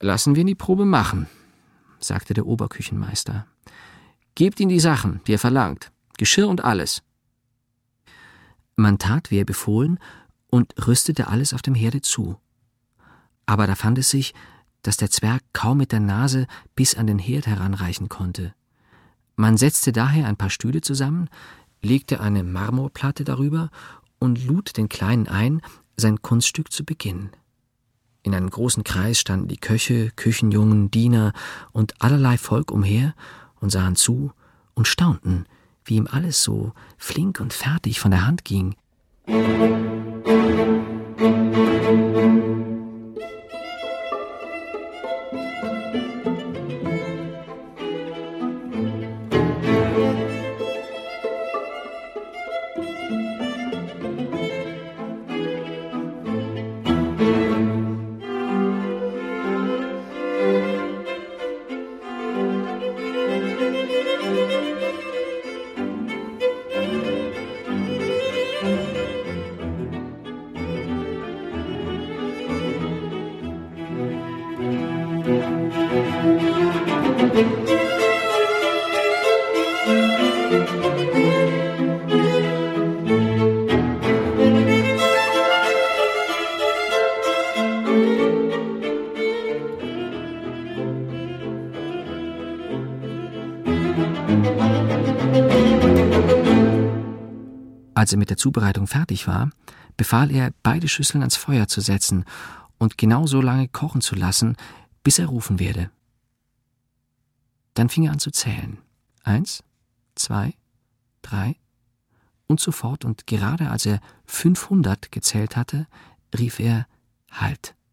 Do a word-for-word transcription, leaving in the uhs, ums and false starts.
»Lassen wir ihn die Probe machen«, sagte der Oberküchenmeister. »Gebt ihm die Sachen, die er verlangt, Geschirr und alles.« Man tat, wie er befohlen, und rüstete alles auf dem Herde zu. Aber da fand es sich, dass der Zwerg kaum mit der Nase bis an den Herd heranreichen konnte. Man setzte daher ein paar Stühle zusammen, legte eine Marmorplatte darüber und lud den Kleinen ein, sein Kunststück zu beginnen. In einem großen Kreis standen die Köche, Küchenjungen, Diener und allerlei Volk umher und sahen zu und staunten, wie ihm alles so flink und fertig von der Hand ging. Als er mit der Zubereitung fertig war, befahl er, beide Schüsseln ans Feuer zu setzen und genau so lange kochen zu lassen, bis er rufen werde. Dann fing er an zu zählen. Eins, zwei, drei und so fort, und gerade als er fünfhundert gezählt hatte, rief er »Halt«.